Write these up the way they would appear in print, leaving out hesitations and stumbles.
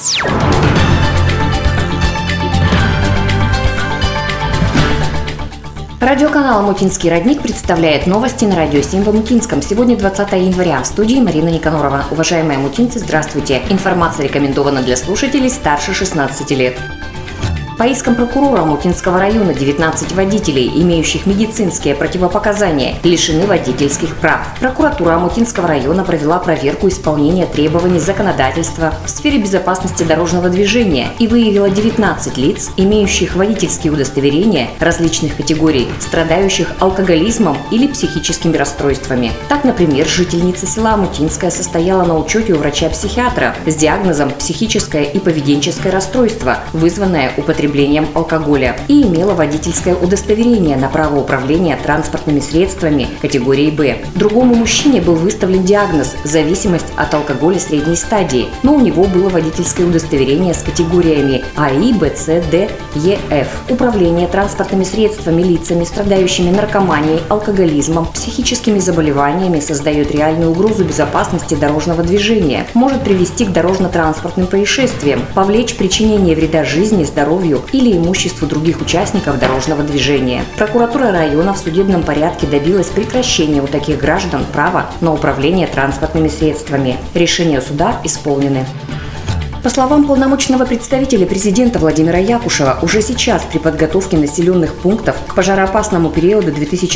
Радиоканал «Омутинский родник» представляет новости на радио 7 в Омутинском. Сегодня 20 января. В студии Марина Никанорова. Уважаемые омутинцы, здравствуйте. Информация рекомендована для слушателей старше 16 лет. По искам прокурора Омутинского района 19 водителей, имеющих медицинские противопоказания, лишены водительских прав. Прокуратура Омутинского района провела проверку исполнения требований законодательства в сфере безопасности дорожного движения и выявила 19 лиц, имеющих водительские удостоверения различных категорий, страдающих алкоголизмом или психическими расстройствами. Так, например, жительница села Омутинское состояла на учете у врача-психиатра с диагнозом психическое и поведенческое расстройство, вызванное употреблением алкоголя, и имела водительское удостоверение на право управления транспортными средствами категории «Б». Другому мужчине был выставлен диагноз «зависимость от алкоголя средней стадии», но у него было водительское удостоверение с категориями АИ, БЦ, Д, Е, Ф. Управление транспортными средствами лицами, страдающими наркоманией, алкоголизмом, психическими заболеваниями создает реальную угрозу безопасности дорожного движения, может привести к дорожно-транспортным происшествиям, повлечь причинение вреда жизни, здоровью или имуществу других участников дорожного движения. Прокуратура района в судебном порядке добилась прекращения у таких граждан права на управление транспортными средствами. Решения суда исполнены. По словам полномочного представителя президента Владимира Якушева, уже сейчас при подготовке населенных пунктов к пожароопасному периоду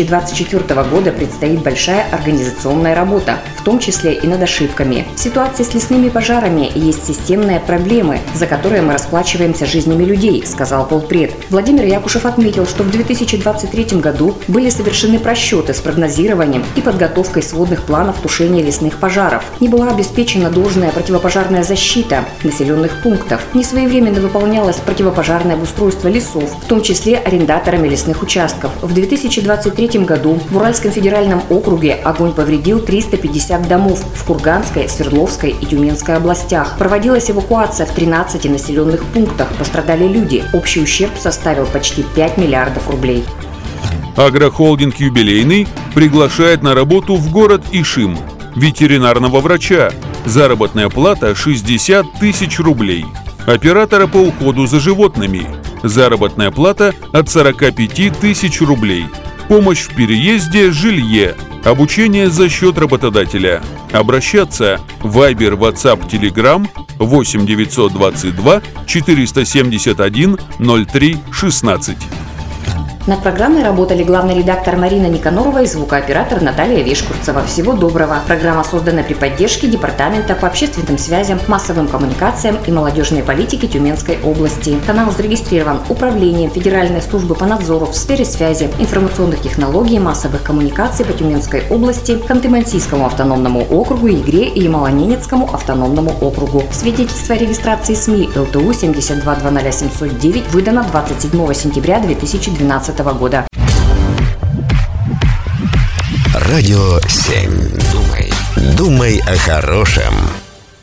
2024 года предстоит большая организационная работа, в том числе и над ошибками. В ситуации с лесными пожарами есть системные проблемы, за которые мы расплачиваемся жизнями людей, сказал полпред. Владимир Якушев отметил, что в 2023 году были совершены просчеты с прогнозированием и подготовкой сводных планов тушения лесных пожаров. Не была обеспечена должная противопожарная защита населенных пунктов. Несвоевременно выполнялось противопожарное обустройство лесов, в том числе арендаторами лесных участков. В 2023 году в Уральском федеральном округе огонь повредил 350 домов в Курганской, Свердловской и Тюменской областях. Проводилась эвакуация в 13 населенных пунктах. Пострадали люди. Общий ущерб составил почти 5 миллиардов рублей. Агрохолдинг «Юбилейный» приглашает на работу в город Ишим ветеринарного врача. Заработная плата 60 тысяч рублей. Оператора по уходу за животными. Заработная плата от 45 тысяч рублей. Помощь в переезде, жилье. Обучение за счет работодателя. Обращаться в Viber, WhatsApp, Telegram 8 922 471 03 16. Над программой работали главный редактор Марина Никанорова и звукооператор Наталья Вешкурцева. Всего доброго. Программа создана при поддержке Департамента по общественным связям, массовым коммуникациям и молодежной политике Тюменской области. Канал зарегистрирован Управлением Федеральной службы по надзору в сфере связи, информационных технологий и массовых коммуникаций по Тюменской области, Ханты-Мансийскому автономному округу, Игре и Ямало-Ненецкому автономному округу. Свидетельство о регистрации СМИ ЛТУ 7220709 выдано 27 сентября 2012 года. Радио 7. Думай о хорошем.